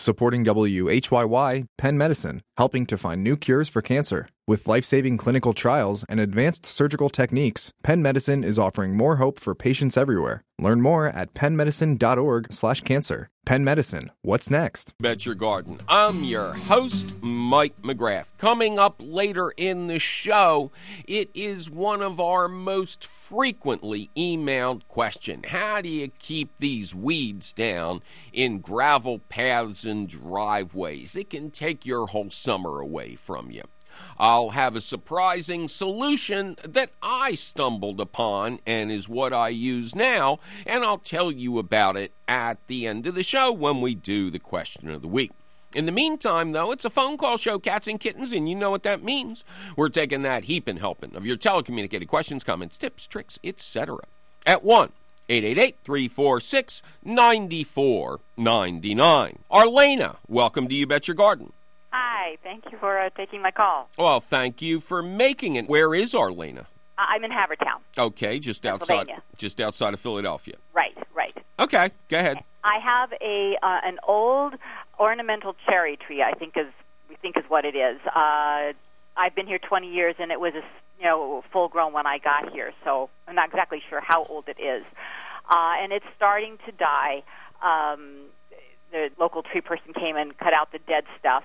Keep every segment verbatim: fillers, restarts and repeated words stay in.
Supporting W H Y Y, Penn Medicine, helping to find new cures for cancer. With life-saving clinical trials and advanced surgical techniques, Penn Medicine is offering more hope for patients everywhere. Learn more at pennmedicine.org slash cancer. Penn Medicine, what's next? Bet Your Garden. I'm your host, Mike McGrath. Coming up later in the show, it is one of our most frequently emailed questions. How do you keep these weeds down in gravel paths and driveways? It can take your whole summer away from you. I'll have a surprising solution that I stumbled upon and is what I use now, and I'll tell you about it at the end of the show when we do the question of the week. In the meantime, though, it's a phone call show, cats and kittens, and you know what that means. We're taking that heap and helping of your telecommunicated questions, comments, tips, tricks, et cetera at one eight eight eight, three four six, nine four nine nine. Arlena, welcome to You Bet Your Garden. Hi, thank you for uh, taking my call. Well, thank you for making it. Where is Arlena? Uh, I'm in Havertown. Okay, just outside, just outside of Philadelphia. Right, right. Okay, go ahead. I have a uh, an old ornamental cherry tree. I think is we think is what it is. Uh, I've been here twenty years, and it was a, you know full grown when I got here. So I'm not exactly sure how old it is, uh, and it's starting to die. Um, the local tree person came and cut out the dead stuff.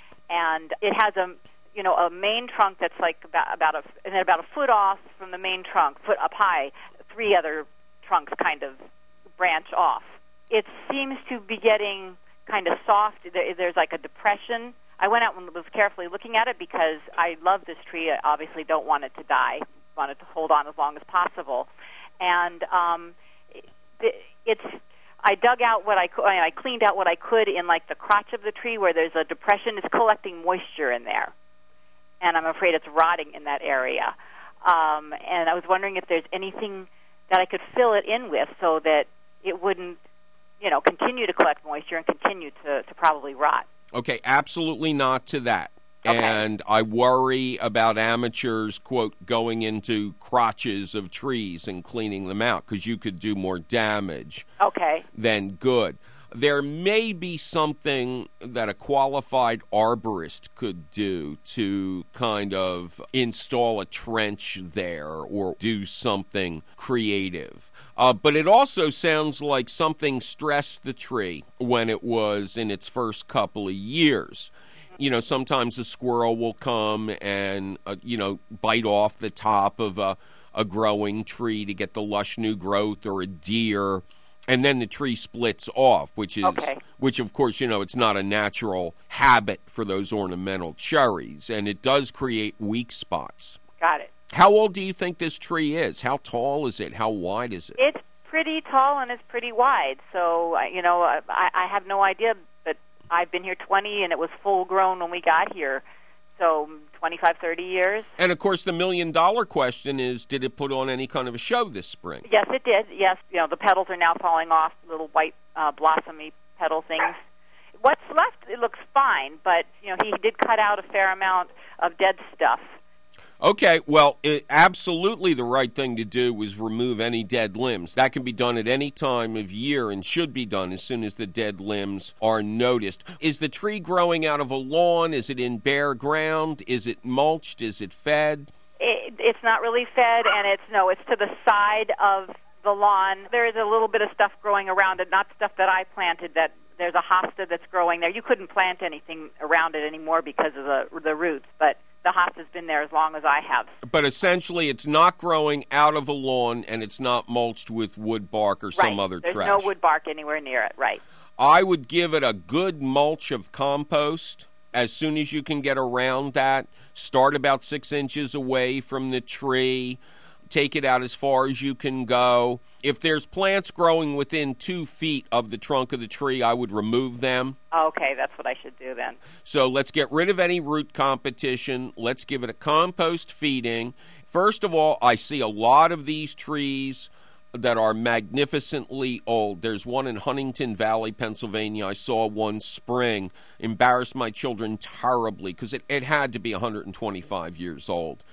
And it has a, you know, a main trunk that's like about, about a, and then about a foot off from the main trunk, foot up high, three other trunks kind of branch off. It seems to be getting kind of soft. There, there's like a depression. I went out and was carefully looking at it because I love this tree. I obviously don't want it to die. Want it to hold on as long as possible. And um, it, it's... I dug out what I could, I cleaned out what I could in like the crotch of the tree where there's a depression. It's collecting moisture in there, and I'm afraid it's rotting in that area. Um, and I was wondering if there's anything that I could fill it in with so that it wouldn't, you know, continue to collect moisture and continue to, to probably rot. Okay, absolutely not to that. Okay. And I worry about amateurs, quote, going into crotches of trees and cleaning them out because you could do more damage okay. than good. There may be something that a qualified arborist could do to kind of install a trench there or do something creative. Uh, but it also sounds like something stressed the tree when it was in its first couple of years. You know, sometimes a squirrel will come and, uh, you know, bite off the top of a, a growing tree to get the lush new growth, or a deer, and then the tree splits off, which is, okay. which of course, you know, it's not a natural habit for those ornamental cherries, and it does create weak spots. Got it. How old do you think this tree is? How tall is it? How wide is it? It's pretty tall and it's pretty wide, so, you know, I, I have no idea. I've been here twenty, and it was full-grown when we got here, so twenty-five, thirty years. And, of course, the million-dollar question is, did it put on any kind of a show this spring? Yes, it did. Yes, you know, the petals are now falling off, little white uh, blossomy petal things. What's left, it looks fine, but, you know, he did cut out a fair amount of dead stuff. Okay, well, it, absolutely the right thing to do is remove any dead limbs. That can be done at any time of year and should be done as soon as the dead limbs are noticed. Is the tree growing out of a lawn? Is it in bare ground? Is it mulched? Is it fed? It, it's not really fed, and it's, no, it's to the side of the lawn. There is a little bit of stuff growing around it, not stuff that I planted. That there's a hosta that's growing there. You couldn't plant anything around it anymore because of the the roots, but the hosta's been there as long as I have. But essentially, it's not growing out of a lawn, and it's not mulched with wood bark or some right. other There's trash. There's no wood bark anywhere near it, right. I would give it a good mulch of compost as soon as you can get around that. Start about six inches away from the tree. Take it out as far as you can go. If there's plants growing within two feet of the trunk of the tree, I would remove them. Okay, that's what I should do then. So let's get rid of any root competition. Let's give it a compost feeding. First of all, I see a lot of these trees that are magnificently old. There's one in Huntington Valley, Pennsylvania. I saw one spring. Embarrassed my children terribly because it, it had to be one hundred twenty-five years old. Wow.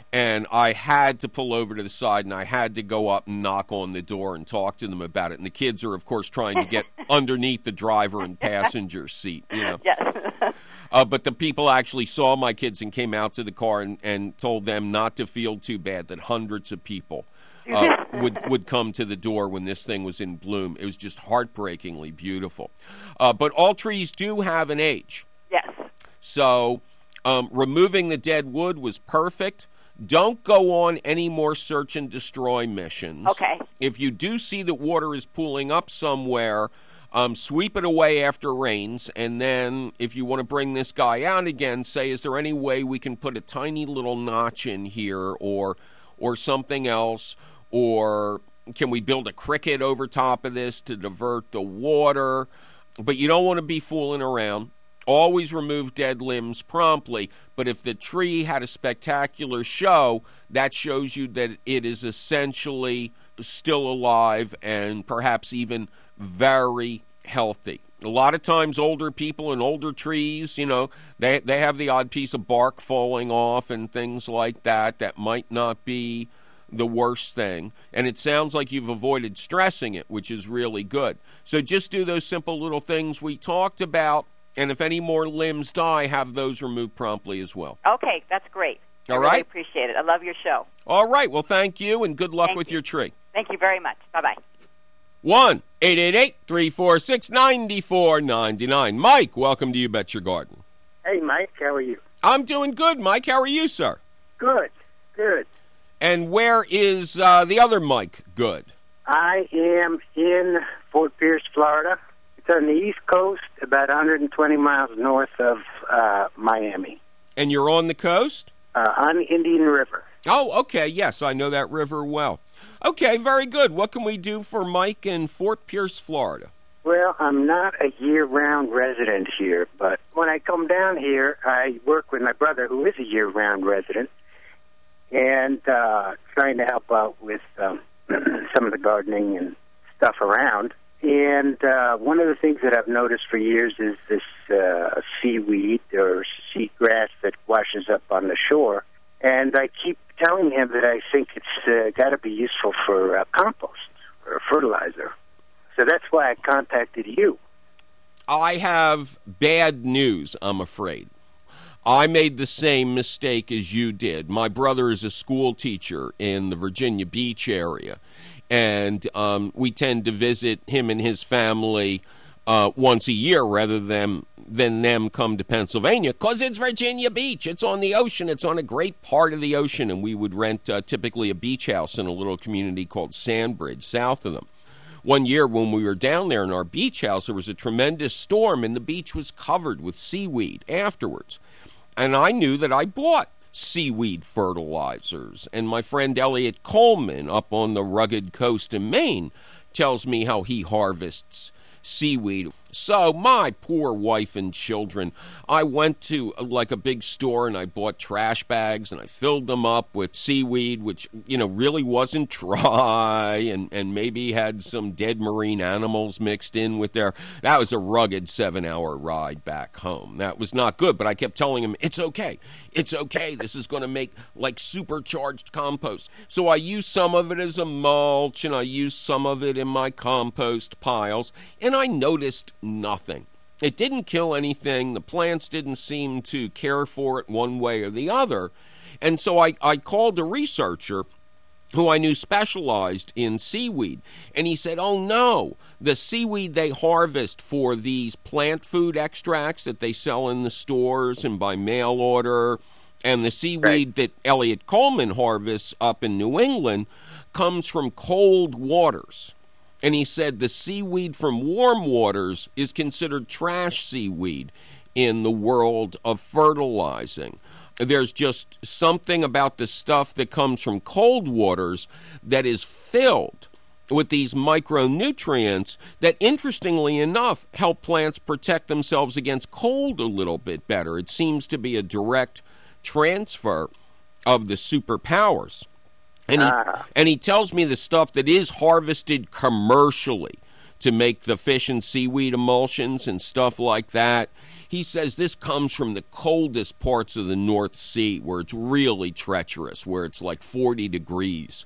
And I had to pull over to the side, and I had to go up and knock on the door and talk to them about it. And the kids are, of course, trying to get underneath the driver and passenger seat, you know. Yes. Uh, but the people actually saw my kids and came out to the car and, and told them not to feel too bad, that hundreds of people uh, would, would come to the door when this thing was in bloom. It was just heartbreakingly beautiful. Uh, but all trees do have an age. Yes. So um, removing the dead wood was perfect. Don't go on any more search and destroy missions. Okay. If you do see that water is pooling up somewhere, um, sweep it away after rains, and then if you want to bring this guy out again, say, is there any way we can put a tiny little notch in here or or something else, or can we build a cricket over top of this to divert the water? But you don't want to be fooling around. Always remove dead limbs promptly, but if the tree had a spectacular show, that shows you that it is essentially still alive and perhaps even very healthy. A lot of times older people and older trees, you know, they they have the odd piece of bark falling off and things like that. That might not be the worst thing. And it sounds like you've avoided stressing it, which is really good. So just do those simple little things we talked about. And if any more limbs die, have those removed promptly as well. Okay, that's great. I All really right? appreciate it. I love your show. All right. Well, thank you, and good luck Thank with you. your tree. Thank you very much. Bye-bye. one eight eight eight, three four six, nine four nine nine. Mike, welcome to You Bet Your Garden. Hey, Mike, how are you? I'm doing good, Mike. How are you, sir? Good, good. And where is uh, the other Mike good? I am in Fort Pierce, Florida. It's on the East Coast, about one hundred twenty miles north of uh, Miami. And you're on the coast? Uh, on Indian River. Oh, okay. Yes, I know that river well. Okay, very good. What can we do for Mike in Fort Pierce, Florida? Well, I'm not a year-round resident here, but when I come down here, I work with my brother, who is a year-round resident, and uh, trying to help out with um, some of the gardening and stuff around. And uh, one of the things that I've noticed for years is this uh, seaweed or seagrass that washes up on the shore. And I keep telling him that I think it's uh, got to be useful for uh, compost or fertilizer. So that's why I contacted you. I have bad news, I'm afraid. I made the same mistake as you did. My brother is a school teacher in the Virginia Beach area, and um, we tend to visit him and his family uh, once a year rather than, than them come to Pennsylvania, because it's Virginia Beach. It's on the ocean. It's on a great part of the ocean, and we would rent uh, typically a beach house in a little community called Sandbridge, south of them. One year when we were down there in our beach house, there was a tremendous storm, and the beach was covered with seaweed afterwards. And I knew that I bought seaweed fertilizers. And my friend Elliot Coleman up on the rugged coast in Maine tells me how he harvests seaweed. So my poor wife and children, I went to uh, like a big store and I bought trash bags and I filled them up with seaweed, which, you know, really wasn't dry and, and maybe had some dead marine animals mixed in with there. That was a rugged seven-hour ride back home. That was not good, but I kept telling him, it's okay. It's okay. This is going to make like supercharged compost. So I used some of it as a mulch and I used some of it in my compost piles, and I noticed nothing. It didn't kill anything. The plants didn't seem to care for it one way or the other. And so I, I called a researcher who I knew specialized in seaweed. And he said, oh, no, the seaweed they harvest for these plant food extracts that they sell in the stores and by mail order, and the seaweed right. that Elliot Coleman harvests up in New England comes from cold waters. And he said the seaweed from warm waters is considered trash seaweed in the world of fertilizing. There's just something about the stuff that comes from cold waters that is filled with these micronutrients that, interestingly enough, help plants protect themselves against cold a little bit better. It seems to be a direct transfer of the superpowers. And he, ah. and he tells me the stuff that is harvested commercially to make the fish and seaweed emulsions and stuff like that. He says this comes from the coldest parts of the North Sea, where it's really treacherous, where it's like forty degrees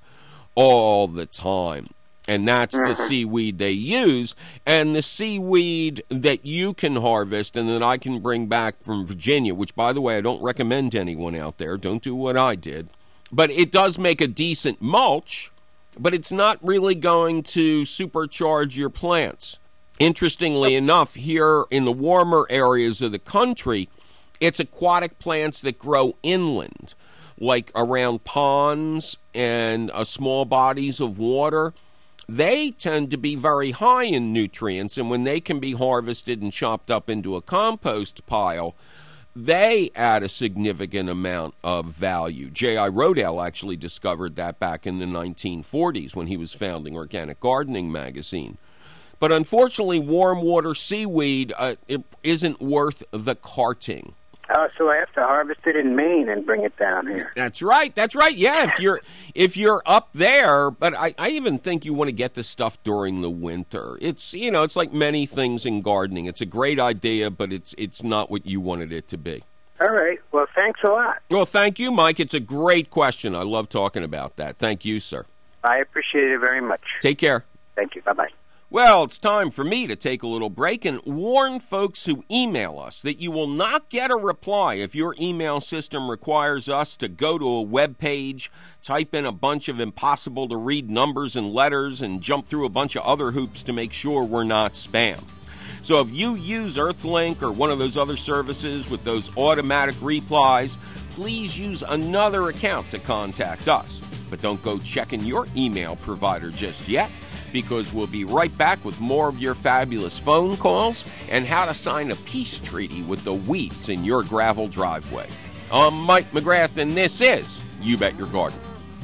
all the time. And that's the seaweed they use. And the seaweed that you can harvest and that I can bring back from Virginia, which, by the way, I don't recommend to anyone out there. Don't do what I did. But it does make a decent mulch, but it's not really going to supercharge your plants. Interestingly enough, here in the warmer areas of the country, it's aquatic plants that grow inland, like around ponds and uh, small bodies of water. They tend to be very high in nutrients, and when they can be harvested and chopped up into a compost pile, they add a significant amount of value. J I Rodale actually discovered that back in the nineteen forties when he was founding Organic Gardening magazine. But unfortunately, warm water seaweed uh, it isn't worth the carting. Oh, so I have to harvest it in Maine and bring it down here. That's right. That's right. Yeah, if you're if you're up there, but I, I even think you want to get this stuff during the winter. It's you know, it's like many things in gardening. It's a great idea, but it's it's not what you wanted it to be. All right. Well, thanks a lot. Well, thank you, Mike. It's a great question. I love talking about that. Thank you, sir. I appreciate it very much. Take care. Thank you. Bye-bye. Well, it's time for me to take a little break and warn folks who email us that you will not get a reply if your email system requires us to go to a web page, type in a bunch of impossible-to-read numbers and letters, and jump through a bunch of other hoops to make sure we're not spam. So if you use Earthlink or one of those other services with those automatic replies, please use another account to contact us. But don't go checking your email provider just yet, because we'll be right back with more of your fabulous phone calls and how to sign a peace treaty with the weeds in your gravel driveway. I'm Mike McGrath, and this is You Bet Your Garden.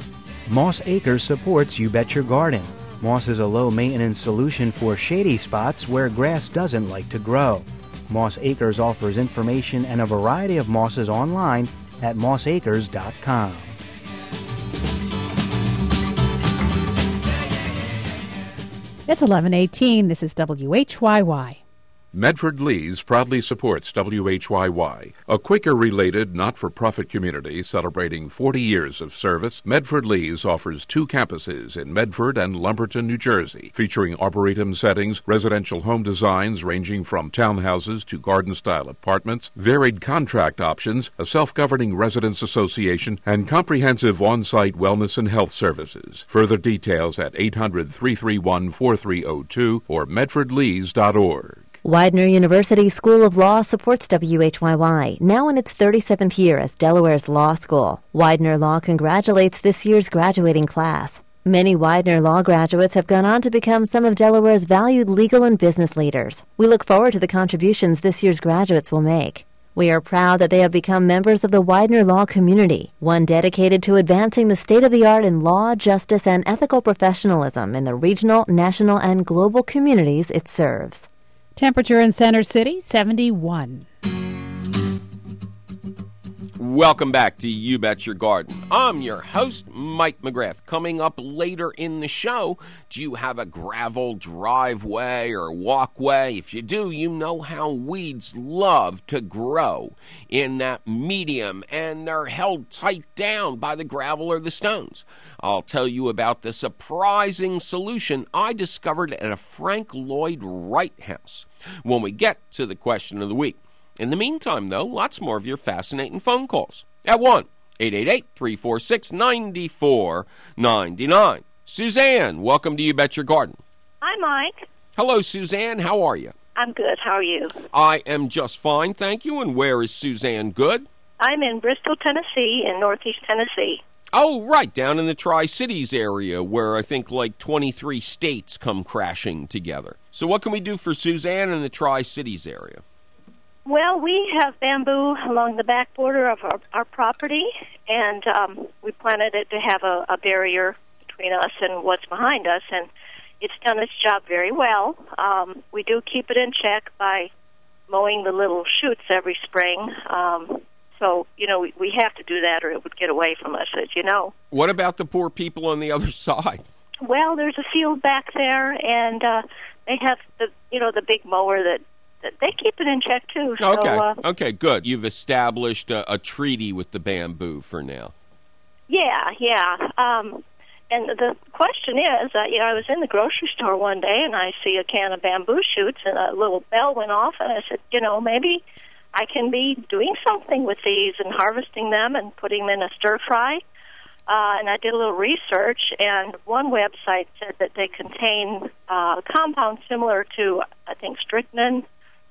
Moss Acres supports You Bet Your Garden. Moss is a low-maintenance solution for shady spots where grass doesn't like to grow. Moss Acres offers information and a variety of mosses online at moss acres dot com. It's eleven eighteen. This is W H Y Y. Medford Lees proudly supports W H Y Y, a Quaker-related not-for-profit community celebrating forty years of service. Medford Lees offers two campuses in Medford and Lumberton, New Jersey, featuring arboretum settings, residential home designs ranging from townhouses to garden-style apartments, varied contract options, a self-governing residents association, and comprehensive on-site wellness and health services. Further details at eight hundred, three three one, four three zero two or medford lees dot org. Widener University School of Law supports W H Y Y, now in its thirty-seventh year as Delaware's law school. Widener Law congratulates this year's graduating class. Many Widener Law graduates have gone on to become some of Delaware's valued legal and business leaders. We look forward to the contributions this year's graduates will make. We are proud that they have become members of the Widener Law community, one dedicated to advancing the state-of-the-art in law, justice, and ethical professionalism in the regional, national, and global communities it serves. Temperature in Center City, seventy-one. Welcome back to You Bet Your Garden. I'm your host, Mike McGrath. Coming up later in the show, do you have a gravel driveway or walkway? If you do, you know how weeds love to grow in that medium, and they're held tight down by the gravel or the stones. I'll tell you about the surprising solution I discovered at a Frank Lloyd Wright house when we get to the question of the week. In the meantime, though, lots more of your fascinating phone calls at one eight eight eight, three four six, nine four nine nine. Suzanne, welcome to You Bet Your Garden. Hi, Mike. Hello, Suzanne. How are you? I'm good. How are you? I am just fine, thank you. And where is Suzanne good? I'm in Bristol, Tennessee, in northeast Tennessee. Oh, right, down in the Tri-Cities area where I think like twenty-three states come crashing together. So what can we do for Suzanne in the Tri-Cities area? Well, we have bamboo along the back border of our, our property, and um, we planted it to have a, a barrier between us and what's behind us, and it's done its job very well. Um, we do keep it in check by mowing the little shoots every spring. Um, so, you know, we, we have to do that or it would get away from us, as you know. What about the poor people on the other side? Well, there's a field back there, and uh, they have the, you know, the big mower that they keep it in check too. So, okay, uh, okay, good. You've established a, a treaty with the bamboo for now. Yeah, yeah. Um, and the question is, uh, you know, I was in the grocery store one day and I see a can of bamboo shoots and a little bell went off and I said, you know, maybe I can be doing something with these and harvesting them and putting them in a stir fry. Uh, and I did a little research, and one website said that they contain uh, compounds similar to, I think, strychnine,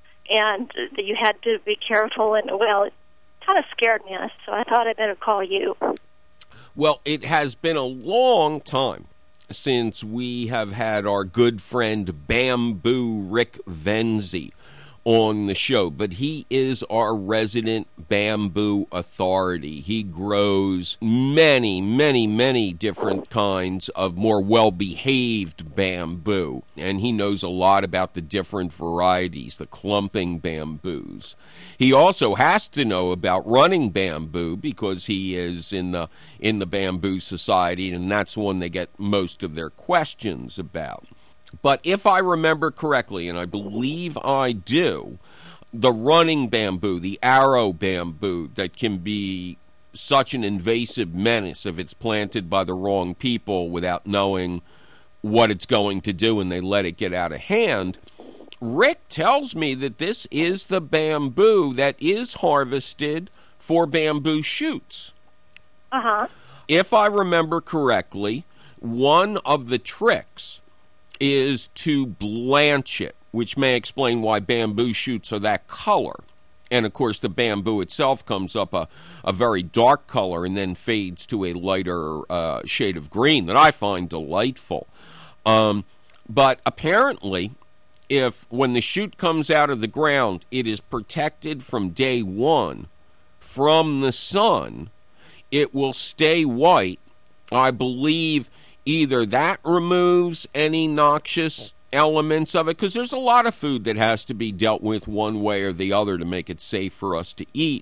and that you had to be careful. And, well, it kind of scared me, so I thought I'd better call you. Well, it has been a long time since we have had our good friend Bamboo Rick Venzi on the show, but he is our resident bamboo authority. He grows many, many, many different kinds of more well-behaved bamboo, and he knows a lot about the different varieties, the clumping bamboos. He also has to know about running bamboo because he is in the in the Bamboo Society, and that's one they get most of their questions about. But if I remember correctly, and I believe I do, the running bamboo, the arrow bamboo that can be such an invasive menace if it's planted by the wrong people without knowing what it's going to do and they let it get out of hand, Rick tells me that this is the bamboo that is harvested for bamboo shoots. Uh-huh. If I remember correctly, one of the tricks is to blanch it, which may explain why bamboo shoots are that color. And, of course, the bamboo itself comes up a, a very dark color and then fades to a lighter uh, shade of green that I find delightful. Um, but apparently, if when the shoot comes out of the ground, it is protected from day one from the sun, it will stay white. I believe either that removes any noxious elements of it, because there's a lot of food that has to be dealt with one way or the other to make it safe for us to eat,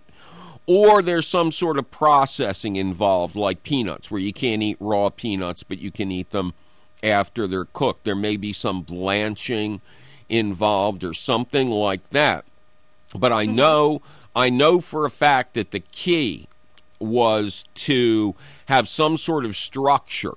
or there's some sort of processing involved, like peanuts, where you can't eat raw peanuts, but you can eat them after they're cooked. There may be some blanching involved or something like that. But I know, I know for a fact that the key was to have some sort of structure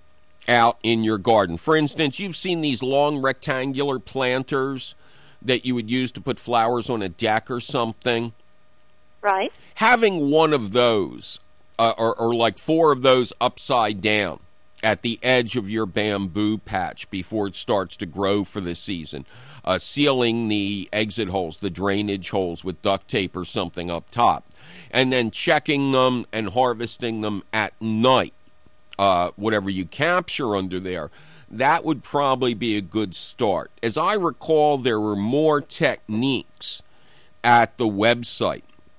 out in your garden. For instance, you've seen these long rectangular planters that you would use to put flowers on a deck or something. Right. Having one of those, uh, or, or like four of those upside down at the edge of your bamboo patch before it starts to grow for the season, uh, sealing the exit holes, the drainage holes with duct tape or something up top, and then checking them and harvesting them at night. Uh, whatever you capture under there, that would probably be a good start. As I recall, there were more techniques at the website.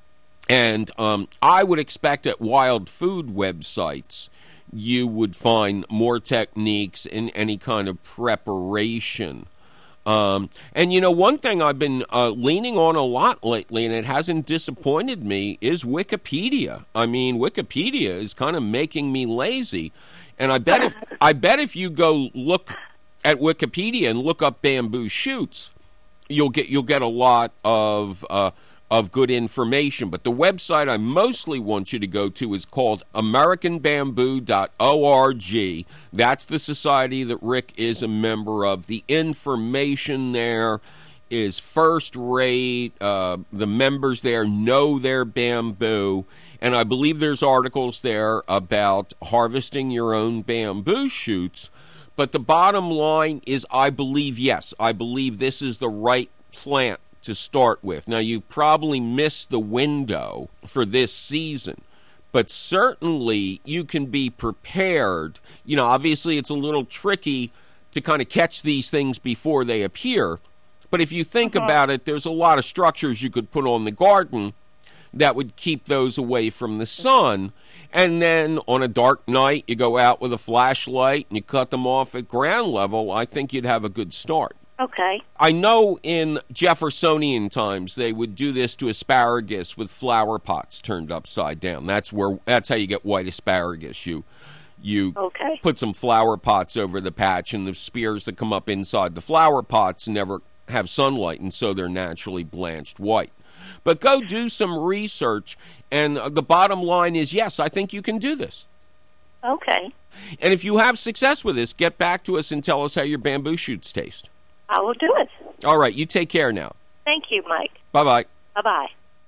And um, I would expect at wild food websites, you would find more techniques in any kind of preparation. Um, and, you know, one thing I've been uh, leaning on a lot lately, and it hasn't disappointed me, is Wikipedia. I mean, Wikipedia is kind of making me lazy. And I bet if I bet if you go look at Wikipedia and look up bamboo shoots, you'll get you'll get a lot of uh, of good information. But the website I mostly want you to go to is called American Bamboo dot org. That's the society that Rick is a member of. The information there is first rate. Uh, the members there know their bamboo. And I believe there's articles there about harvesting your own bamboo shoots. But the bottom line is, I believe, yes, I believe this is the right plant to start with. Now, you probably missed the window for this season, but certainly you can be prepared. You know, obviously it's a little tricky to kind of catch these things before they appear. But if you think uh-huh. about it, there's a lot of structures you could put on the garden that would keep those away from the sun. And then on a dark night, you go out with a flashlight and you cut them off at ground level. I think you'd have a good start. Okay. I know in Jeffersonian times they would do this to asparagus with flower pots turned upside down. That's where that's how you get white asparagus. You you okay. put some flower pots over the patch, and the spears that come up inside the flower pots never have sunlight, and so they're naturally blanched white. But go do some research, and the bottom line is, yes, I think you can do this. Okay. And if you have success with this, get back to us and tell us how your bamboo shoots taste. I will do it. All right, you take care now. Thank you, Mike. Bye-bye. Bye-bye.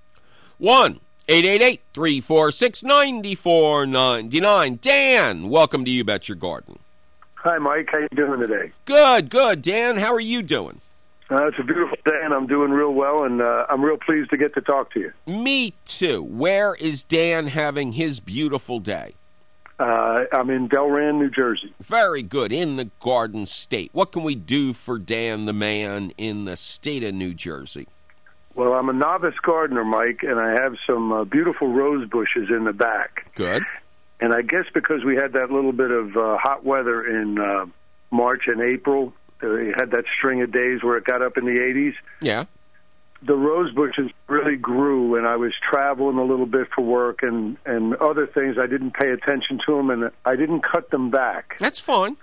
one eight eight eight, three four six, nine four nine nine. Dan, welcome to You Bet Your Garden. Hi, Mike. How you doing today? Good, good. Dan, how are you doing? Uh, it's a beautiful day, and I'm doing real well, and uh, I'm real pleased to get to talk to you. Me too. Where is Dan having his beautiful day? Uh, I'm in Delran, New Jersey. Very good. In the Garden State. What can we do for Dan the man in the state of New Jersey? Well, I'm a novice gardener, Mike, and I have some uh, beautiful rose bushes in the back. Good. And I guess because we had that little bit of uh, hot weather in uh, March and April, uh, we had that string of days where it got up in the eighties. Yeah. The rose bushes really grew, and I was traveling a little bit for work and, and other things. I didn't pay attention to them, and I didn't cut them back. That's fine.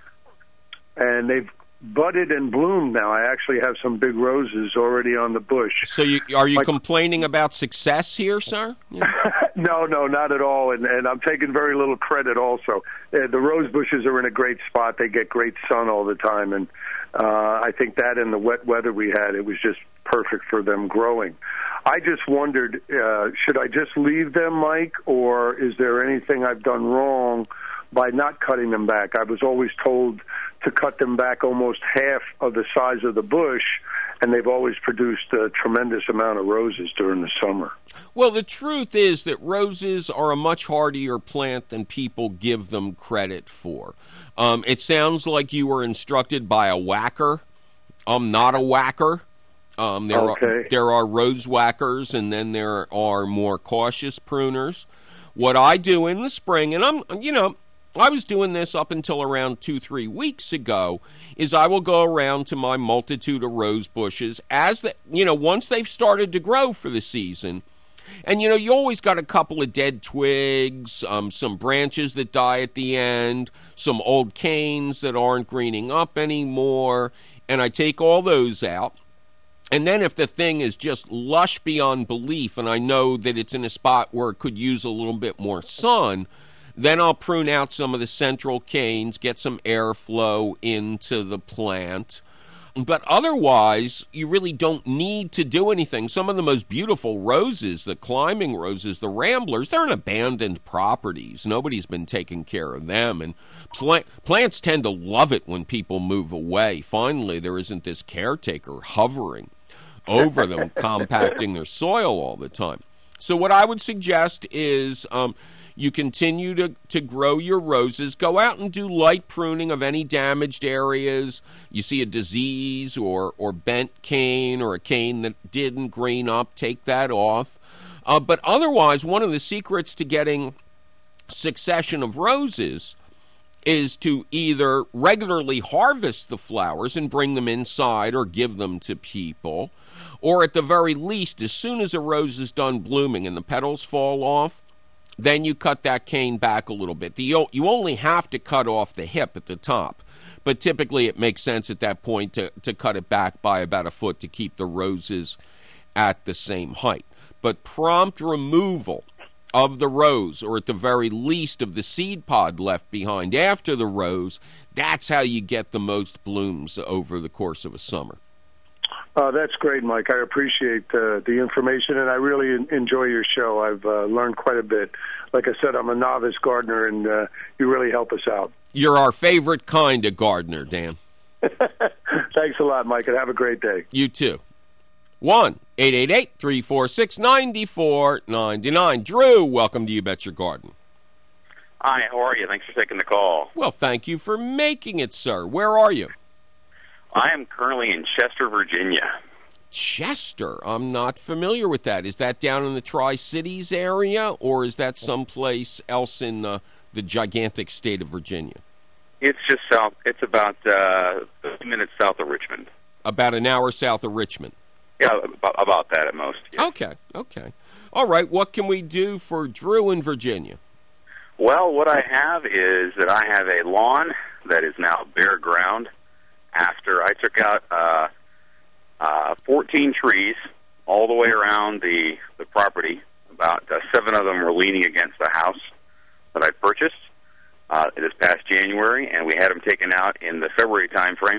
And they've budded and bloomed now. I actually have some big roses already on the bush. So you, are you My, complaining about success here, sir? Yeah. no, no, not at all, and, and I'm taking very little credit also. Uh, the rose bushes are in a great spot. They get great sun all the time, and uh, I think that in the wet weather we had, it was just perfect for them growing. I just wondered, uh, should I just leave them, Mike, or is there anything I've done wrong by not cutting them back? I was always told to cut them back almost half of the size of the bush, and they've always produced a tremendous amount of roses during the summer. Well, the truth is that roses are a much hardier plant than people give them credit for. Um, it sounds like you were instructed by a whacker. I'm not a whacker. Um, there okay. are there are rose whackers, and then there are more cautious pruners. What I do in the spring, and I'm you know I was doing this up until around two three weeks ago, is I will go around to my multitude of rose bushes as the you know once they've started to grow for the season. And, you know, you always got a couple of dead twigs, um, some branches that die at the end, some old canes that aren't greening up anymore, and I take all those out. And then if the thing is just lush beyond belief and I know that it's in a spot where it could use a little bit more sun, then I'll prune out some of the central canes, get some airflow into the plant. But otherwise, you really don't need to do anything. Some of the most beautiful roses, the climbing roses, the ramblers, they're in abandoned properties. Nobody's been taking care of them. And plant, plants tend to love it when people move away. Finally, there isn't this caretaker hovering over them, compacting their soil all the time. So what I would suggest is um, you continue to, to grow your roses. Go out and do light pruning of any damaged areas. You see a disease or, or bent cane or a cane that didn't green up, take that off. Uh, but otherwise, one of the secrets to getting succession of roses is to either regularly harvest the flowers and bring them inside or give them to people, or at the very least, as soon as a rose is done blooming and the petals fall off, then you cut that cane back a little bit. The, you only have to cut off the hip at the top, but typically it makes sense at that point to, to cut it back by about a foot to keep the roses at the same height. But prompt removal of the rose, or at the very least of the seed pod left behind after the rose, that's how you get the most blooms over the course of a summer. Uh, that's great, Mike. I appreciate uh, the information, and I really en- enjoy your show. I've uh, learned quite a bit. Like I said, I'm a novice gardener, and uh, you really help us out. You're our favorite kind of gardener, Dan. Thanks a lot, Mike, and have a great day. You too. one eight eight eight, three four six, nine four nine nine. Drew, welcome to You Bet Your Garden. Hi, how are you? Thanks for taking the call. Well, thank you for making it, sir. Where are you? I am currently in Chester, Virginia. Chester? I'm not familiar with that. Is that down in the Tri-Cities area, or is that someplace else in the, the gigantic state of Virginia? It's just south. It's about uh, thirty minutes south of Richmond. About an hour south of Richmond? Yeah, about, about that at most. Yes. Okay, okay. All right, what can we do for Drew in Virginia? Well, what I have is that I have a lawn that is now bare ground. After I took out uh, uh, fourteen trees all the way around the, the property. About uh, seven of them were leaning against the house that I purchased uh, this past January, and we had them taken out in the February time frame.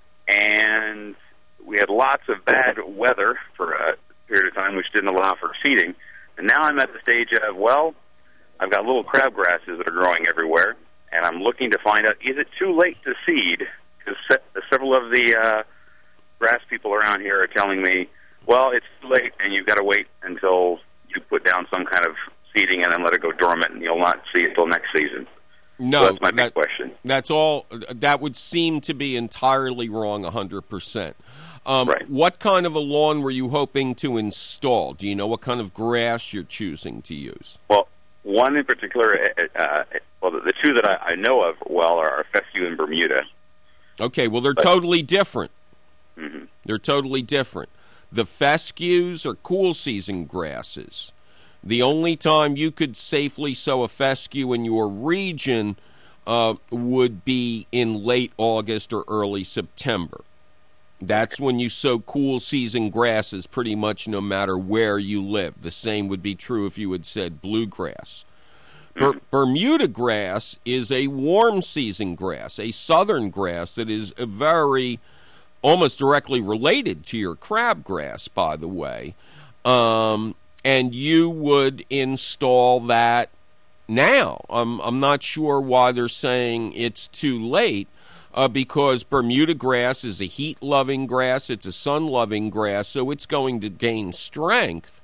And we had lots of bad weather for a period of time, which didn't allow for seeding. And now I'm at the stage of, well, I've got little crabgrasses that are growing everywhere, and I'm looking to find out, is it too late to seed? Because se- several of the uh, grass people around here are telling me, well, it's too late, and you've got to wait until you put down some kind of seeding and then let it go dormant, and you'll not see it until next season. No, so that's my big that, question. That's all. That would seem to be entirely wrong, one hundred percent. Um, right. What kind of a lawn were you hoping to install? Do you know what kind of grass you're choosing to use? Well, one in particular, uh, well, the two that I, I know of well are fescue and Bermuda. Okay, well, they're but, totally different. Mm-hmm. They're totally different. The fescues are cool season grasses. The only time you could safely sow a fescue in your region uh, would be in late August or early September. That's when you sow cool season grasses pretty much no matter where you live. The same would be true if you had said bluegrass. Ber- Bermuda grass is a warm season grass, a southern grass that is a very, almost directly related to your crabgrass, by the way. Um, and you would install that now. I'm, I'm not sure why they're saying it's too late. Uh, because Bermuda grass is a heat-loving grass, it's a sun-loving grass, so it's going to gain strength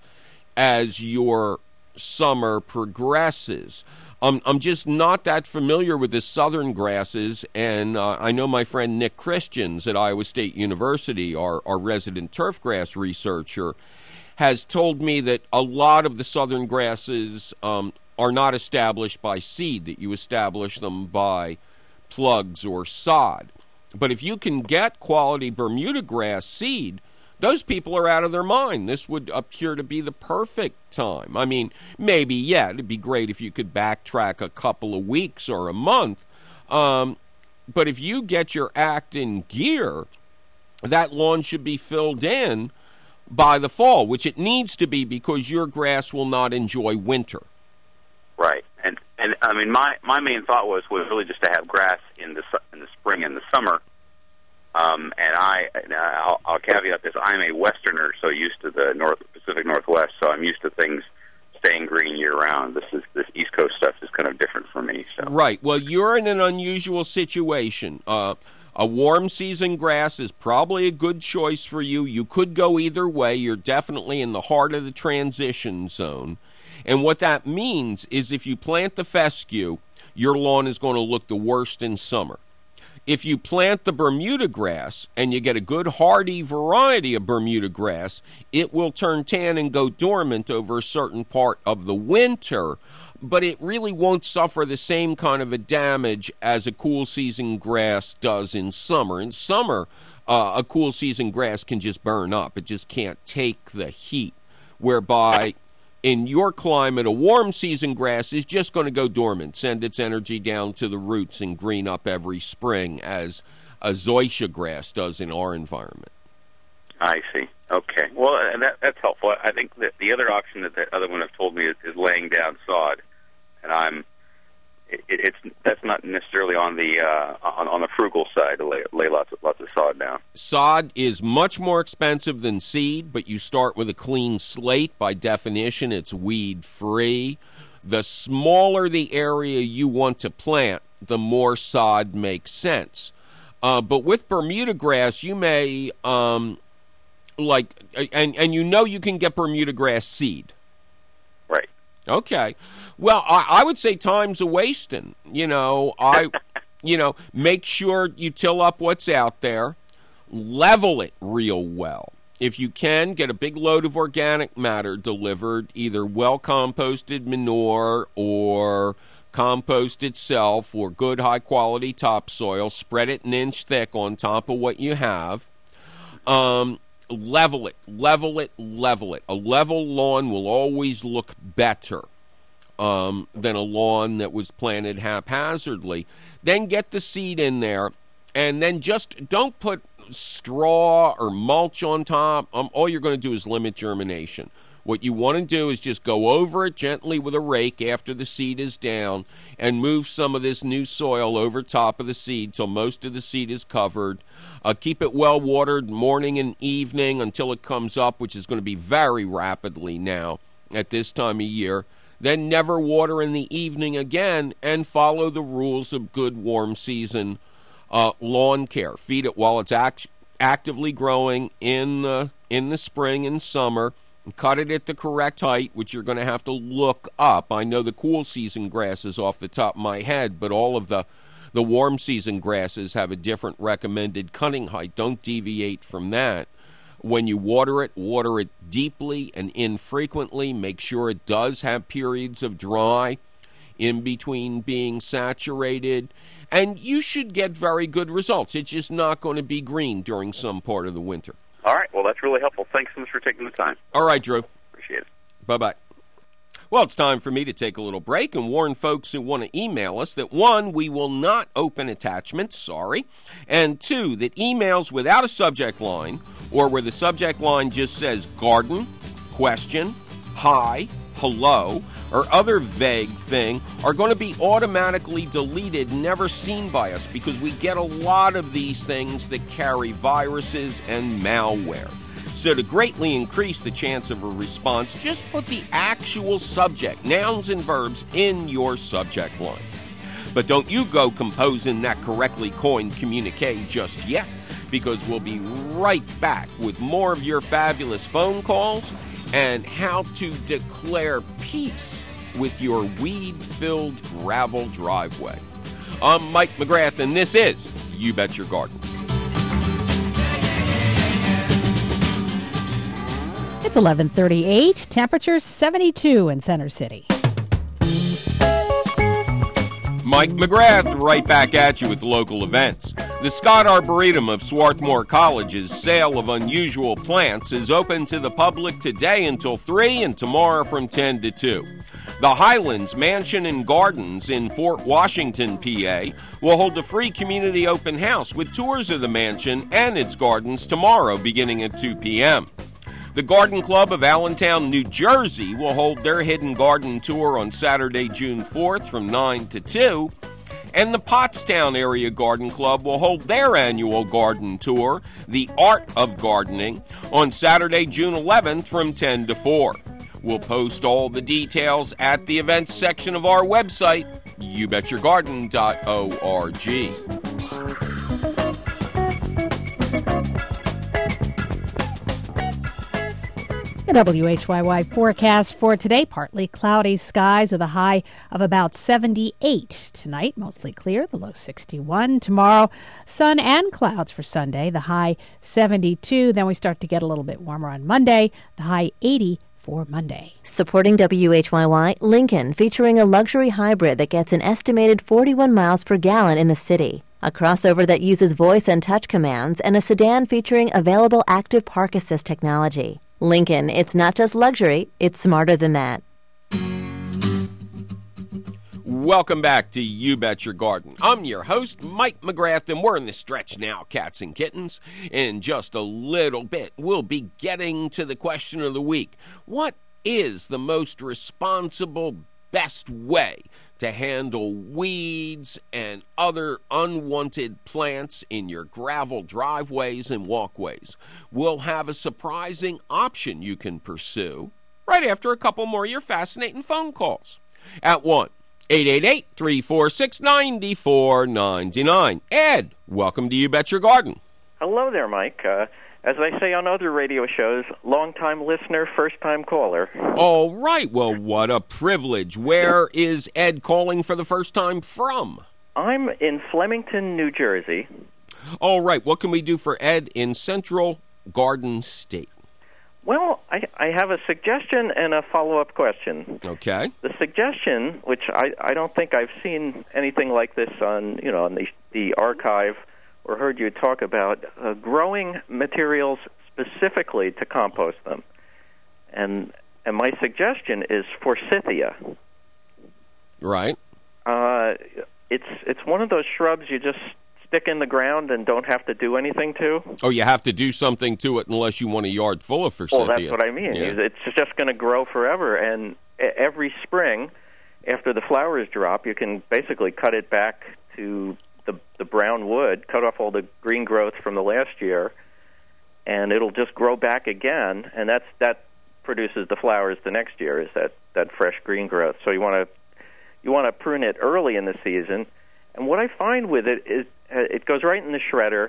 as your summer progresses. Um, I'm just not that familiar with the southern grasses, and uh, I know my friend Nick Christians at Iowa State University, our, our resident turfgrass researcher, has told me that a lot of the southern grasses um, are not established by seed, that you establish them by plugs or sod. But if you can get quality Bermuda grass seed, those people are out of their mind. This would appear to be the perfect time. I mean, maybe, yeah, it'd be great if you could backtrack a couple of weeks or a month. Um, but if you get your act in gear, that lawn should be filled in by the fall, which it needs to be because your grass will not enjoy winter. Right. And, and I mean, my, my main thought was, was really just to have grass in the in the spring and the summer. Um, and I, I'll, I'll caveat this: I'm a Westerner, so used to the North Pacific Northwest, so I'm used to things staying green year round. This is this East Coast stuff is kind of different for me. So. Right. Well, you're in an unusual situation. Uh, a warm season grass is probably a good choice for you. You could go either way. You're definitely in the heart of the transition zone. And what that means is if you plant the fescue, your lawn is going to look the worst in summer. If you plant the Bermuda grass and you get a good hardy variety of Bermuda grass, it will turn tan and go dormant over a certain part of the winter, but it really won't suffer the same kind of a damage as a cool season grass does in summer. In summer, uh, a cool season grass can just burn up. It just can't take the heat, whereby in your climate, a warm season grass is just going to go dormant, send its energy down to the roots and green up every spring as a zoysia grass does in our environment. I see. Okay. Well, and that, that's helpful. I think that the other option that the other one have told me is, is laying down sod, and I'm it, it's that's not necessarily on the uh, on, on the frugal side to lay, lay lots of lots of sod down. Sod is much more expensive than seed, but you start with a clean slate. By definition, it's weed free. The smaller the area you want to plant, the more sod makes sense. Uh, but with Bermuda grass, you may um, like, and and you know you can get Bermuda grass seed. Right. Okay. Well, I, I would say time's a wasting. You know, I, you know, make sure you till up what's out there, level it real well. If you can, get a big load of organic matter delivered, either well-composted manure or compost itself or good high-quality topsoil. Spread it an inch thick on top of what you have. Um, level it, level it, level it. A level lawn will always look better um, than a lawn that was planted haphazardly. Then get the seed in there, and then just don't put straw or mulch on top, um, all you're going to do is limit germination. What you want to do is just go over it gently with a rake after the seed is down and move some of this new soil over top of the seed till most of the seed is covered. Uh, keep it well watered morning and evening until it comes up, which is going to be very rapidly now at this time of year. Then never water in the evening again, and follow the rules of good warm season uh, lawn care. Feed it while it's act- actively growing in, uh, in the spring and summer. Cut it at the correct height, which you're going to have to look up. I know the cool season grasses off the top of my head, but all of the, the warm season grasses have a different recommended cutting height. Don't deviate from that. When you water it, water it deeply and infrequently. Make sure it does have periods of dry in between being saturated. And you should get very good results. It's just not going to be green during some part of the winter. All right. Well, that's really helpful. Thanks so much for taking the time. All right, Drew. Appreciate it. Bye-bye. Well, it's time for me to take a little break and warn folks who want to email us that, one, we will not open attachments, sorry, and two, that emails without a subject line or where the subject line just says garden, question, hi, hello, or other vague thing are going to be automatically deleted, never seen by us, because we get a lot of these things that carry viruses and malware. So to greatly increase the chance of a response, just put the actual subject, nouns and verbs, in your subject line. But don't you go composing that correctly coined communique just yet, because we'll be right back with more of your fabulous phone calls and how to declare peace with your weed-filled gravel driveway. I'm Mike McGrath, and this is You Bet Your Garden. It's eleven thirty-eight, temperature seventy-two in Center City. Mike McGrath right back at you with local events. The Scott Arboretum of Swarthmore College's sale of unusual plants is open to the public today until three and tomorrow from ten to two. The Highlands Mansion and Gardens in Fort Washington, P A, will hold a free community open house with tours of the mansion and its gardens tomorrow beginning at two p.m. The Garden Club of Allentown, New Jersey will hold their hidden garden tour on Saturday, June fourth from nine to two. And the Pottstown Area Garden Club will hold their annual garden tour, The Art of Gardening, on Saturday, June eleventh from ten to four. We'll post all the details at the events section of our website, you bet your garden dot org. The W H Y Y forecast for today, partly cloudy skies with a high of about seventy-eight. Tonight, mostly clear, the low sixty-one. Tomorrow, sun and clouds for Sunday, the high seventy-two. Then we start to get a little bit warmer on Monday, the high eighty for Monday. Supporting W H Y Y, Lincoln, featuring a luxury hybrid that gets an estimated forty-one miles per gallon in the city. A crossover that uses voice and touch commands, and a sedan featuring available active park assist technology. Lincoln, it's not just luxury, it's smarter than that. Welcome back to You Bet Your Garden. I'm your host, Mike McGrath, and we're in the stretch now, cats and kittens. In just a little bit, we'll be getting to the question of the week. What is the most responsible, best way to handle weeds and other unwanted plants in your gravel driveways and walkways? We'll have a surprising option you can pursue right after a couple more of your fascinating phone calls at one eight eight eight, three four six, nine four nine nine. Ed, welcome to You Bet Your Garden. Hello there, Mike. Uh, as I say on other radio shows, long-time listener, first-time caller. All right. Well, what a privilege. Where is Ed calling for the first time from? I'm in Flemington, New Jersey. All right. What can we do for Ed in Central Garden State? Well, I, I have a suggestion and a follow-up question. Okay. The suggestion, which I, I don't think I've seen anything like this on, you know, on the, the archive or heard you talk about, uh, growing materials specifically to compost them. And and my suggestion is forsythia. Right. Uh, it's it's one of those shrubs you just stick in the ground and don't have to do anything to. Oh, you have to do something to it unless you want a yard full of forsythia. Well, that's what I mean. Yeah. It's just going to grow forever, and every spring, after the flowers drop, you can basically cut it back to the the brown wood, cut off all the green growth from the last year, and it'll just grow back again, and that's that produces the flowers the next year, is that, that fresh green growth. So you want to you want to prune it early in the season, and what I find with it is uh, it goes right in the shredder,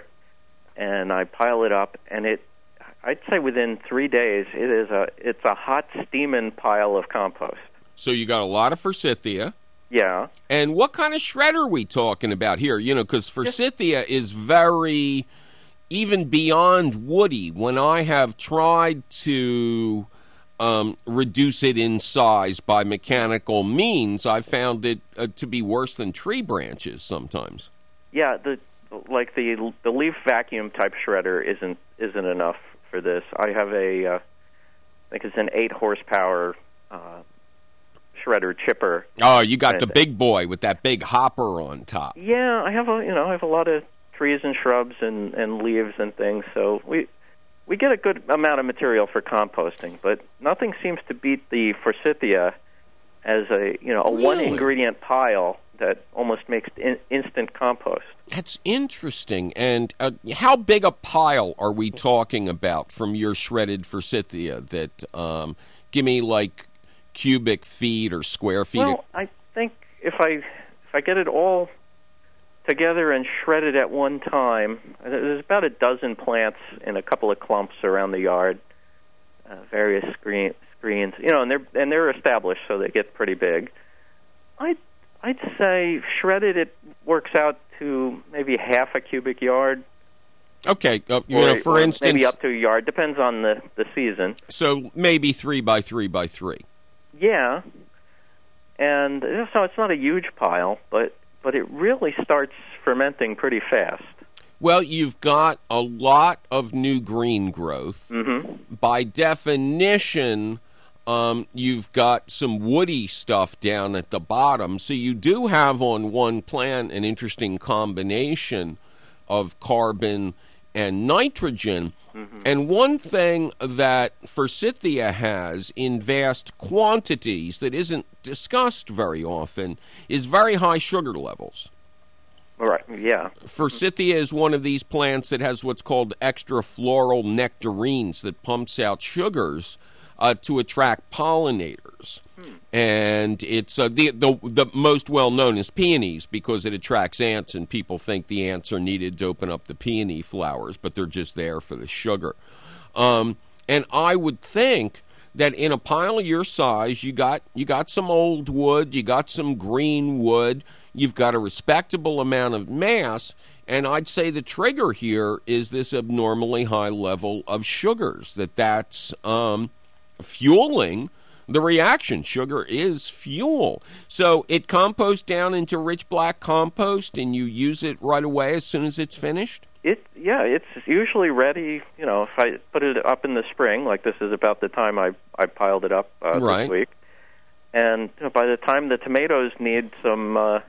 and I pile it up, and it I'd say within three days it is a it's a hot steaming pile of compost. So you got a lot of forsythia. Yeah. And what kind of shredder are we talking about here? You know, because forsythia is very, even beyond woody. When I have tried to um, reduce it in size by mechanical means, I've found it uh, to be worse than tree branches sometimes. Yeah, the like the the leaf vacuum type shredder isn't isn't enough for this. I have a, uh, I think it's an eight horsepower uh, shredder chipper. Oh, you got and, the big boy with that big hopper on top. Yeah, I have a you know I have a lot of trees and shrubs and, and leaves and things, so we we get a good amount of material for composting, but nothing seems to beat the forsythia as a you know a Really? one ingredient pile that almost makes in, instant compost. That's interesting. And uh, how big a pile are we talking about from your shredded forsythia? That um, give me like cubic feet or square feet. Well, I think if I if I get it all together and shredded at one time, there's about a dozen plants in a couple of clumps around the yard, uh, various screen, screens, you know, and they're and they're established, so they get pretty big. I I'd say shredded it works out to maybe half a cubic yard. Okay, uh, you or, know, for or instance, maybe up to a yard. Depends on the, the season. So maybe three by three by three. Yeah, and so it's not a huge pile, but but it really starts fermenting pretty fast. Well, you've got a lot of new green growth. Mm-hmm. By definition, um, you've got some woody stuff down at the bottom. So you do have on one plant an interesting combination of carbon and nitrogen. Mm-hmm. And one thing that forsythia has in vast quantities that isn't discussed very often is very high sugar levels. Right, yeah. Forsythia is one of these plants that has what's called extra floral nectarines that pumps out sugars uh, to attract pollinators. Hmm. And it's uh, the, the the most well-known is peonies because it attracts ants, and people think the ants are needed to open up the peony flowers, but they're just there for the sugar. Um, and I would think that in a pile of your size, you got you got some old wood, you got some green wood, you've got a respectable amount of mass, and I'd say the trigger here is this abnormally high level of sugars, that that's um, fueling the reaction. Sugar is fuel. So it composts down into rich black compost, and you use it right away as soon as it's finished? It yeah, it's usually ready. You know, if I put it up in the spring, like this is about the time I I piled it up uh, right. this week, and you know, by the time the tomatoes need some uh,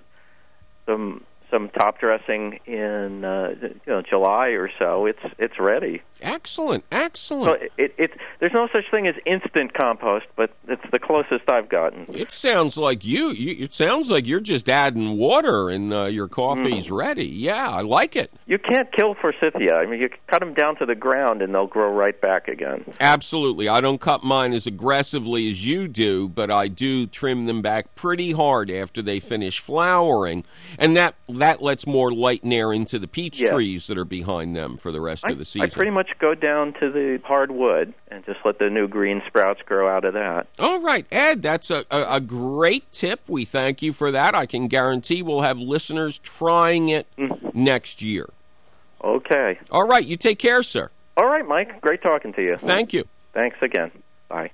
some some top dressing in uh, you know July or so, it's it's ready. Excellent, excellent. So it, it, it there's no such thing as instant compost, but it's the closest I've gotten. It sounds like you. you it sounds like you're just adding water and uh, your coffee's mm. ready. Yeah, I like it. You can't kill forsythia. I mean, you cut them down to the ground and they'll grow right back again. Absolutely. I don't cut mine as aggressively as you do, but I do trim them back pretty hard after they finish flowering, and that that lets more light and air into the peach yeah. trees that are behind them for the rest I, of the season. I pretty much go down to the hardwood and just let the new green sprouts grow out of that. All right, Ed, that's a, a, a great tip. We thank you for that. I can guarantee we'll have listeners trying it mm. next year. Okay. All right, you take care, sir. All right, Mike. Great talking to you. Thank you. Thanks again. Bye.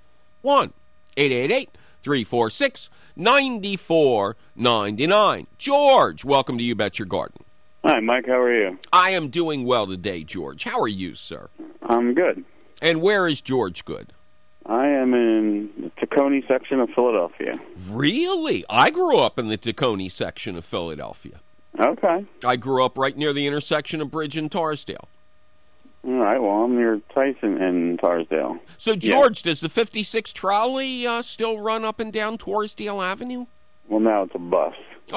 one eight eight eight, three four six, nine four nine nine. George, welcome to You Bet Your Garden. Hi, Mike. How are you? I am doing well today, George. How are you, sir? I'm good. And where is George good? I am in the Tacony section of Philadelphia. Really? I grew up in the Tacony section of Philadelphia. Okay. I grew up right near the intersection of Bridge and Torresdale. All right, well, I'm near Tyson and Torresdale. So, George, yeah. does the fifty-six trolley uh, still run up and down Torresdale Avenue? Well, now it's a bus.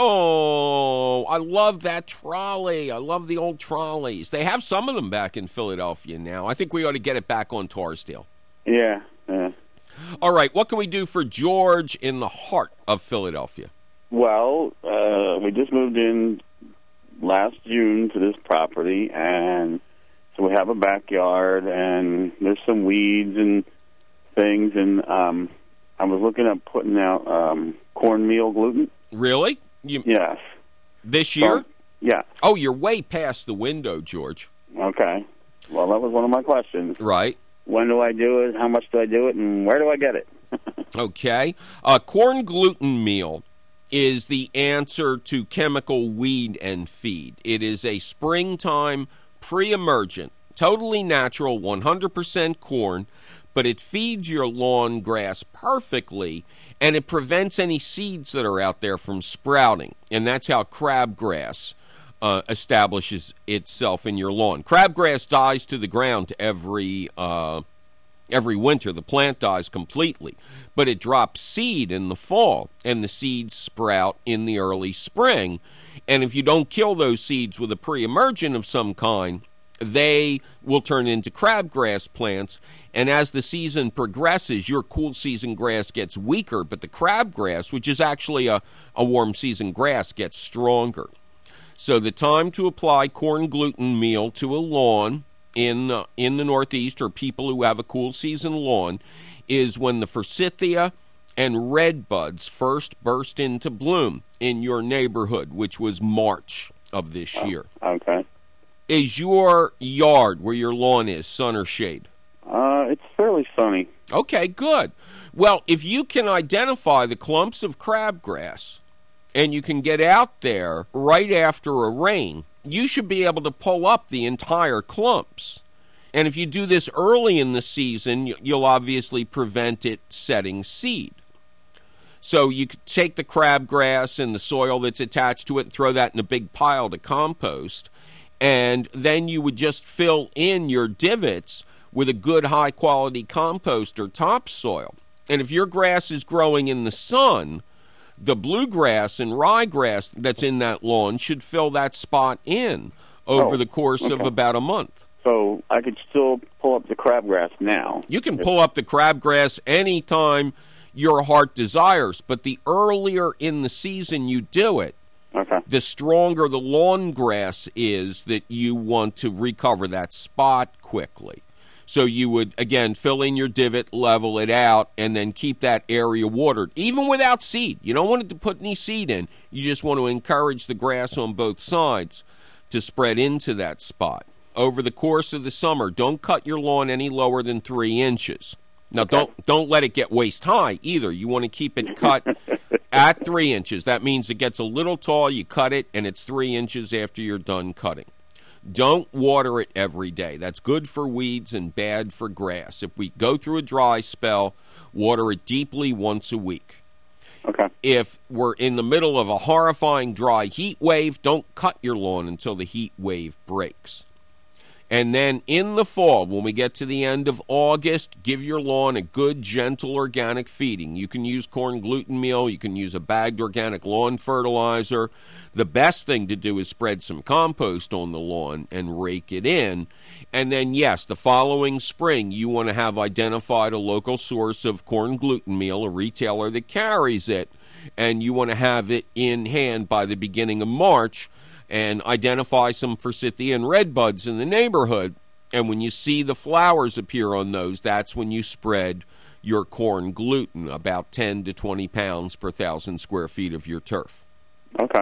Oh, I love that trolley. I love the old trolleys. They have some of them back in Philadelphia now. I think we ought to get it back on Torresdale. Yeah, yeah. All right, what can we do for George in the heart of Philadelphia? Well, uh, we just moved in last June to this property, and so we have a backyard, and there's some weeds and things, and um, I was looking at putting out um, cornmeal gluten. Really? You, yes. This year? So, yeah. Oh, you're way past the window, George. Okay. Well, that was one of my questions. Right. When do I do it? How much do I do it? And where do I get it? Okay. Uh, corn gluten meal is the answer to chemical weed and feed. It is a springtime pre-emergent, totally natural, one hundred percent corn, but it feeds your lawn grass perfectly, and it prevents any seeds that are out there from sprouting. And that's how crabgrass uh, establishes itself in your lawn. Crabgrass dies to the ground every uh, every winter. The plant dies completely, but it drops seed in the fall, and the seeds sprout in the early spring. And if you don't kill those seeds with a pre-emergent of some kind, they will turn into crabgrass plants, and as the season progresses, your cool season grass gets weaker, but the crabgrass, which is actually a, a warm season grass, gets stronger. So the time to apply corn gluten meal to a lawn in, uh, in the Northeast, or people who have a cool season lawn, is when the forsythia and red buds first burst into bloom in your neighborhood, which was March of this oh, year. Okay. Is your yard, where your lawn is, sun or shade? Uh, it's fairly sunny. Okay, good. Well, if you can identify the clumps of crabgrass and you can get out there right after a rain, you should be able to pull up the entire clumps. And if you do this early in the season, you'll obviously prevent it setting seed. So you could take the crabgrass and the soil that's attached to it and throw that in a big pile to compost. And then you would just fill in your divots with a good high-quality compost or topsoil. And if your grass is growing in the sun, the bluegrass and ryegrass that's in that lawn should fill that spot in over oh, the course okay. of about a month. So I could still pull up the crabgrass now. You can pull up the crabgrass anytime your heart desires, but the earlier in the season you do it, okay. the stronger the lawn grass is that you want to recover that spot quickly. So you would, again, fill in your divot, level it out, and then keep that area watered, even without seed. You don't want it to put any seed in. You just want to encourage the grass on both sides to spread into that spot. Over the course of the summer, don't cut your lawn any lower than three inches. Now, okay. don't don't let it get waist high either. You want to keep it cut at three inches. That means it gets a little tall, you cut it, and it's three inches after you're done cutting. Don't water it every day. That's good for weeds and bad for grass. If we go through a dry spell, water it deeply once a week. Okay. If we're in the middle of a horrifying dry heat wave, don't cut your lawn until the heat wave breaks. And then in the fall, when we get to the end of August, give your lawn a good, gentle organic feeding. You can use corn gluten meal. You can use a bagged organic lawn fertilizer. The best thing to do is spread some compost on the lawn and rake it in. And then, yes, the following spring, you want to have identified a local source of corn gluten meal, a retailer that carries it, and you want to have it in hand by the beginning of March, and identify some forsythia and red buds in the neighborhood. And when you see the flowers appear on those, that's when you spread your corn gluten, about ten to twenty pounds per thousand square feet of your turf. Okay.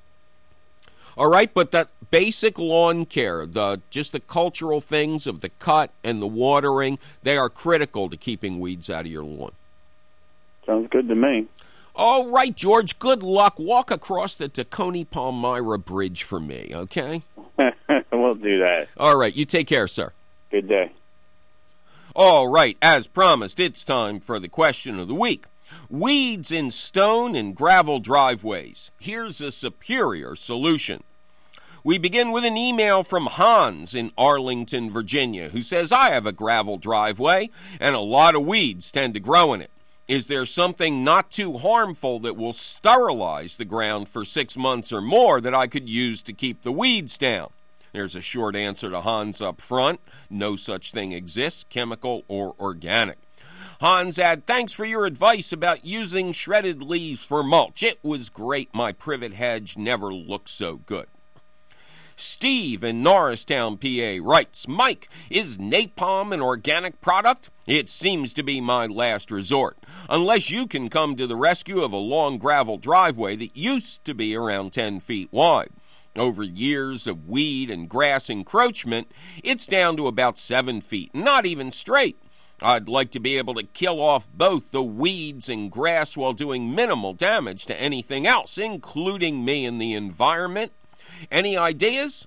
All right, but that basic lawn care, the just the cultural things of the cut and the watering, they are critical to keeping weeds out of your lawn. Sounds good to me. All right, George, good luck. Walk across the Tacony Palmyra Bridge for me, okay? We'll do that. All right, you take care, sir. Good day. All right, as promised, it's time for the question of the week. Weeds in stone and gravel driveways. Here's a superior solution. We begin with an email from Hans in Arlington, Virginia, who says, I have a gravel driveway, and a lot of weeds tend to grow in it. Is there something not too harmful that will sterilize the ground for six months or more that I could use to keep the weeds down? There's a short answer to Hans up front. No such thing exists, chemical or organic. Hans add, thanks for your advice about using shredded leaves for mulch. It was great. My privet hedge never looked so good. Steve in Norristown, P A writes, Mike, is napalm an organic product? It seems to be my last resort, unless you can come to the rescue of a long gravel driveway that used to be around ten feet wide. Over years of weed and grass encroachment, it's down to about seven feet, not even straight. I'd like to be able to kill off both the weeds and grass while doing minimal damage to anything else, including me and the environment. Any ideas?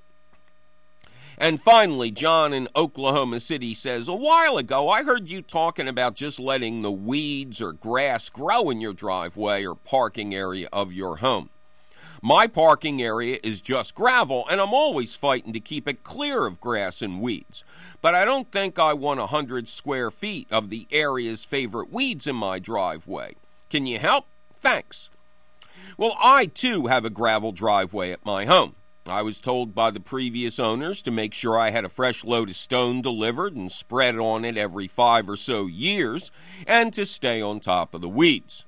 And finally, John in Oklahoma City says, a while ago I heard you talking about just letting the weeds or grass grow in your driveway or parking area of your home. My parking area is just gravel, and I'm always fighting to keep it clear of grass and weeds. But I don't think I want one hundred square feet of the area's favorite weeds in my driveway. Can you help? Thanks. Well, I, too, have a gravel driveway at my home. I was told by the previous owners to make sure I had a fresh load of stone delivered and spread on it every five or so years, and to stay on top of the weeds.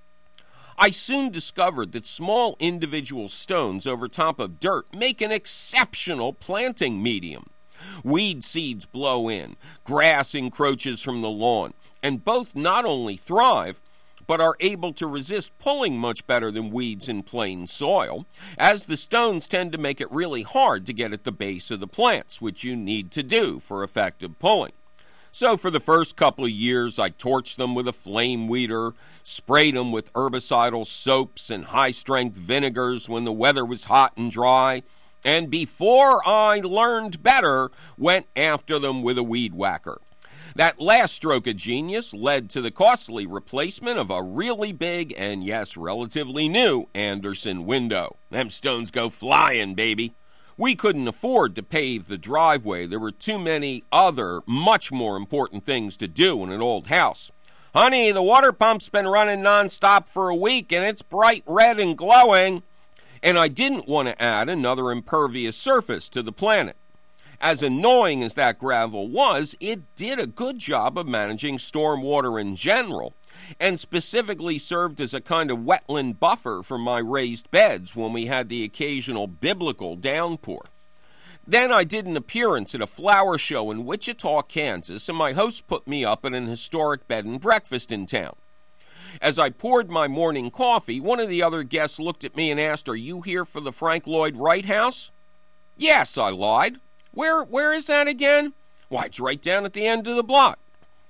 I soon discovered that small individual stones over top of dirt make an exceptional planting medium. Weed seeds blow in, grass encroaches from the lawn, and both not only thrive, but are able to resist pulling much better than weeds in plain soil, as the stones tend to make it really hard to get at the base of the plants, which you need to do for effective pulling. So for the first couple of years, I torched them with a flame weeder, sprayed them with herbicidal soaps and high-strength vinegars when the weather was hot and dry, and before I learned better, went after them with a weed whacker. That last stroke of genius led to the costly replacement of a really big and, yes, relatively new Anderson window. Them stones go flying, baby. We couldn't afford to pave the driveway. There were too many other, much more important things to do in an old house. Honey, the water pump's been running nonstop for a week, and it's bright red and glowing. And I didn't want to add another impervious surface to the planet. As annoying as that gravel was, it did a good job of managing storm water in general, and specifically served as a kind of wetland buffer for my raised beds when we had the occasional biblical downpour. Then I did an appearance at a flower show in Wichita, Kansas, and my host put me up at an historic bed and breakfast in town. As I poured my morning coffee, one of the other guests looked at me and asked, "Are you here for the Frank Lloyd Wright House?" "Yes," I lied. Where, where is that again?" "Why, it's right down at the end of the block."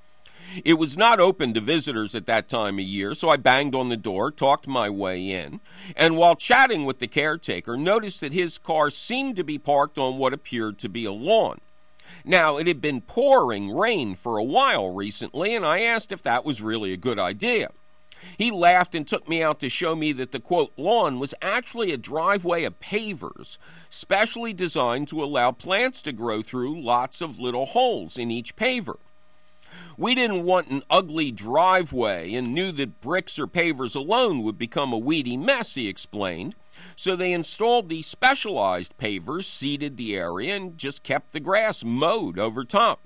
It was not open to visitors at that time of year, so I banged on the door, talked my way in, and while chatting with the caretaker, noticed that his car seemed to be parked on what appeared to be a lawn. Now, it had been pouring rain for a while recently, and I asked if that was really a good idea. He laughed and took me out to show me that the, quote, lawn was actually a driveway of pavers, specially designed to allow plants to grow through lots of little holes in each paver. We didn't want an ugly driveway and knew that bricks or pavers alone would become a weedy mess, he explained. So they installed these specialized pavers, seeded the area, and just kept the grass mowed over top.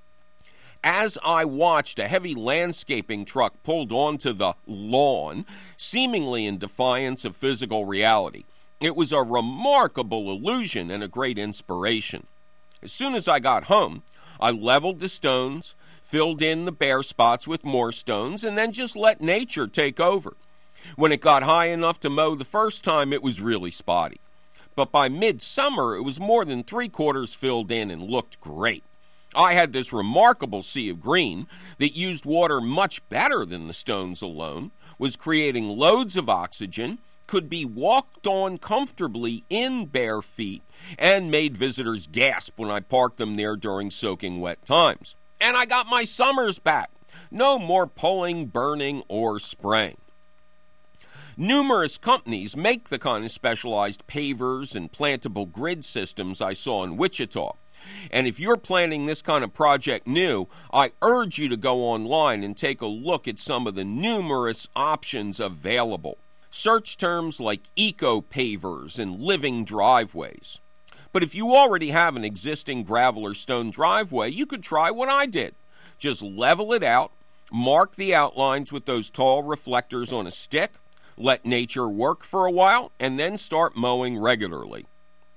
As I watched, a heavy landscaping truck pulled onto the lawn, seemingly in defiance of physical reality. It was a remarkable illusion and a great inspiration. As soon as I got home, I leveled the stones, filled in the bare spots with more stones, and then just let nature take over. When it got high enough to mow the first time, it was really spotty. But by midsummer, it was more than three-quarters filled in and looked great. I had this remarkable sea of green that used water much better than the stones alone, was creating loads of oxygen, could be walked on comfortably in bare feet, and made visitors gasp when I parked them there during soaking wet times. And I got my summers back. No more pulling, burning, or spraying. Numerous companies make the kind of specialized pavers and plantable grid systems I saw in Wichita. And if you're planning this kind of project new, I urge you to go online and take a look at some of the numerous options available. Search terms like eco-pavers and living driveways. But if you already have an existing gravel or stone driveway, you could try what I did. Just level it out, mark the outlines with those tall reflectors on a stick, let nature work for a while, and then start mowing regularly.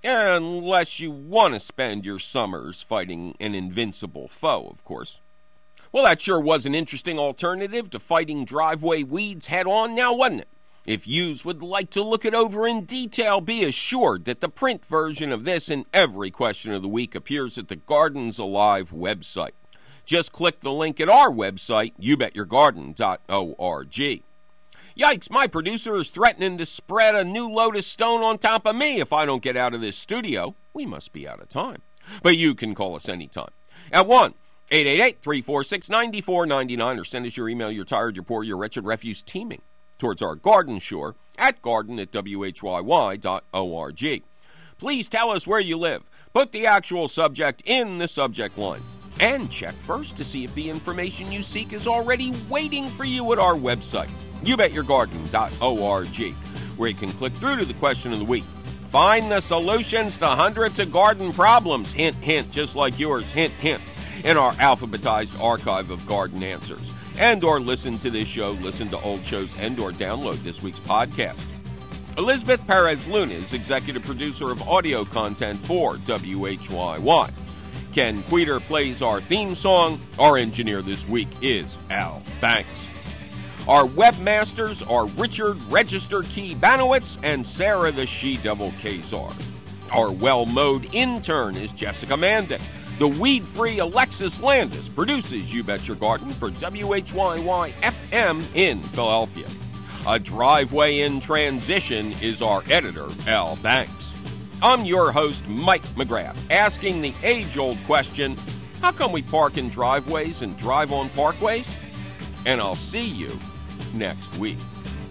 Unless you want to spend your summers fighting an invincible foe, of course. Well, that sure was an interesting alternative to fighting driveway weeds head-on now, wasn't it? If yous would like to look it over in detail, be assured that the print version of this and every question of the week appears at the Gardens Alive website. Just click the link at our website, you bet your garden dot org. Yikes, my producer is threatening to spread a new lotus stone on top of me if I don't get out of this studio. We must be out of time. But you can call us anytime at one eight eight eight, three four six, nine four nine nine or send us your email, you're tired, you're poor, you're wretched refuse teeming towards our garden shore at garden at w h y y dot org. Please tell us where you live. Put the actual subject in the subject line. And check first to see if the information you seek is already waiting for you at our website, you bet your garden dot org, where you can click through to the question of the week. Find the solutions to hundreds of garden problems, hint, hint, just like yours, hint, hint, in our alphabetized archive of garden answers. And or listen to this show, listen to old shows, and or download this week's podcast. Elizabeth Perez Luna is executive producer of audio content for W H Y Y. Ken Queter plays our theme song. Our engineer this week is Al Banks. Our webmasters are Richard Register Key Banowitz and Sarah the She-Devil Kazar. Our well-mowed intern is Jessica Mandick. The weed-free Alexis Landis produces You Bet Your Garden for W H Y Y F M in Philadelphia. A driveway in transition is our editor, Al Banks. I'm your host, Mike McGrath, asking the age-old question, how come we park in driveways and drive on parkways? And I'll see you next week.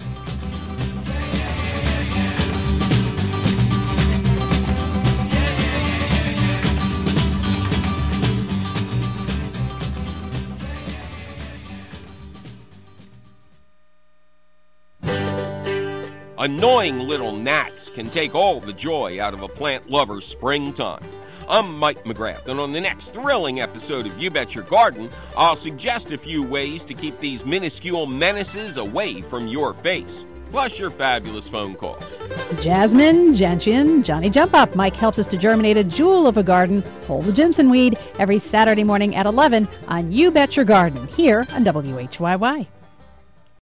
Annoying little gnats can take all the joy out of a plant lover's springtime. I'm Mike McGrath, and on the next thrilling episode of You Bet Your Garden, I'll suggest a few ways to keep these minuscule menaces away from your face, plus your fabulous phone calls. Jasmine, gentian, Johnny Jump Up. Mike helps us to germinate a jewel of a garden, whole the Jimson weed, every Saturday morning at eleven on You Bet Your Garden, here on W H Y Y.